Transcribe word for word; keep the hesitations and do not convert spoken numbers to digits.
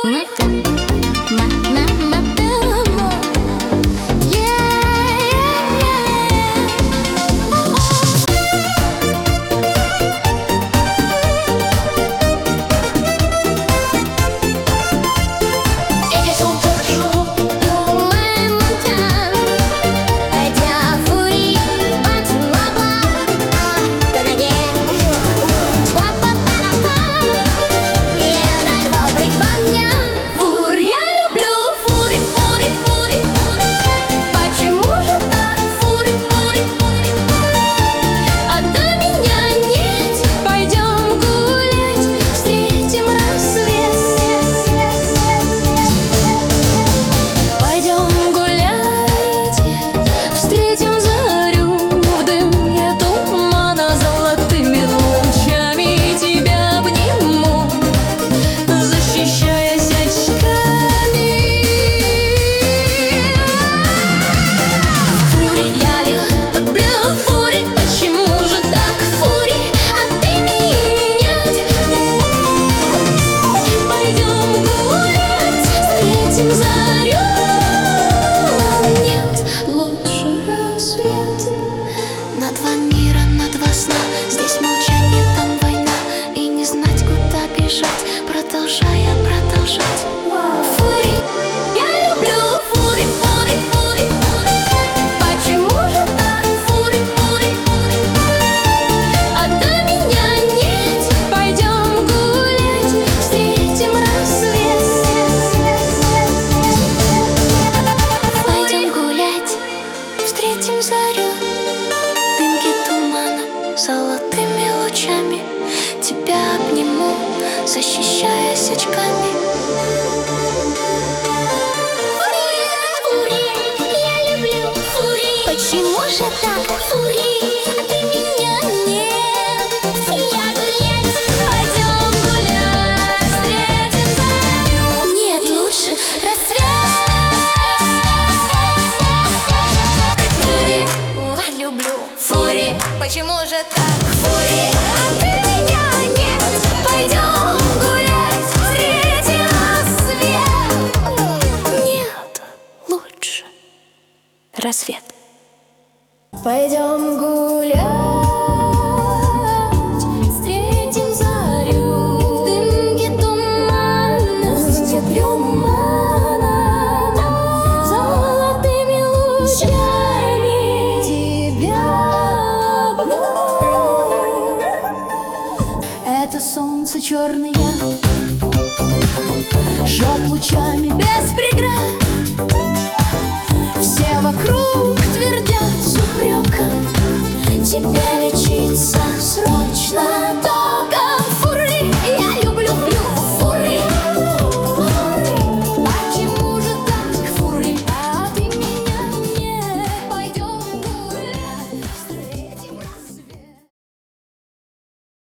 На два мира, на два сна. Здесь молчание, там война. И не знать, куда бежать, продолжая продолжать. Фури, я люблю фури, фури, фури, фури. Почему же так? Фури, фури, фури. А до меня нет. Пойдем гулять, встретим рассвет. Пойдем гулять, встретим зарю. Золотыми лучами тебя обниму, защищаясь очками. Фури, фури, я люблю фури. Почему же так? Фури, а ты меня нет. Я гулять, пойдем гулять, встретим зарю. Нет, лучше рассвет. Фури, я люблю фури. Почему же так? Фури, а ты меня нет. Пойдем гулять, встретим рассвет. Нет, лучше рассвет. Пойдем гулять, встретим зарю. В дымке тумана, в тепле тумана, золотыми лучами тебя. Это солнце черное жжет лучами без преград. Все вокруг